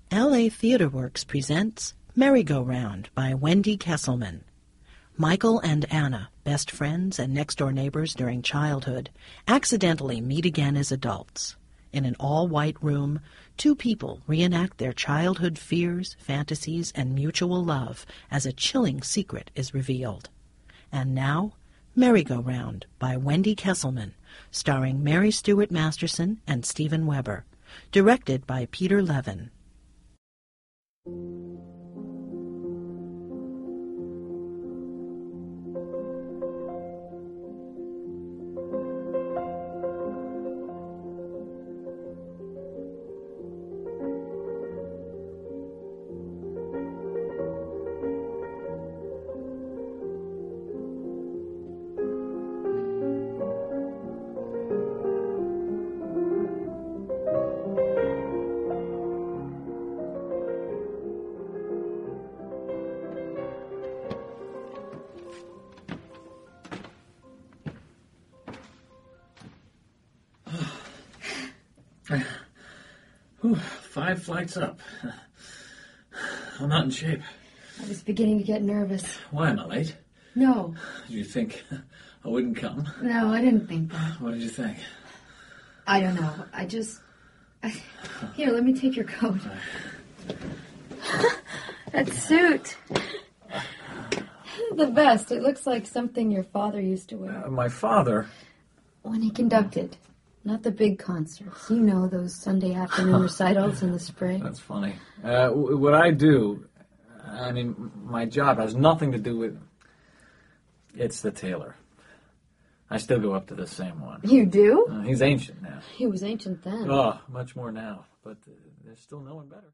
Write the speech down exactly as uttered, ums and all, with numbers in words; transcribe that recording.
L A Theatre Works presents Merry-Go-Round by Wendy Kesselman. Michael and Anna, best friends and next-door neighbors during childhood, accidentally meet again as adults. In an all-white room, two people reenact their childhood fears, fantasies, and mutual love as a chilling secret is revealed. And now, Merry-Go-Round by Wendy Kesselman, starring Mary Stuart Masterson and Steven Weber, directed by Peter Levin. Whew, five flights up. I'm not in shape. I was beginning to get nervous. Why am I late? No. Did you think I wouldn't come? No, I didn't think that. What did you think? I don't know. I just... I... Here, let me take your coat. That suit. The vest. It looks like something your father used to wear. Uh, my father? When he conducted. Not the big concerts. You know, those Sunday afternoon recitals in the spring. That's funny. Uh, w- what I do, I mean, my job has nothing to do with... It's the tailor. I still go up to the same one. You do? Uh, he's ancient now. He was ancient then. Oh, much more now. But uh, there's still no one better.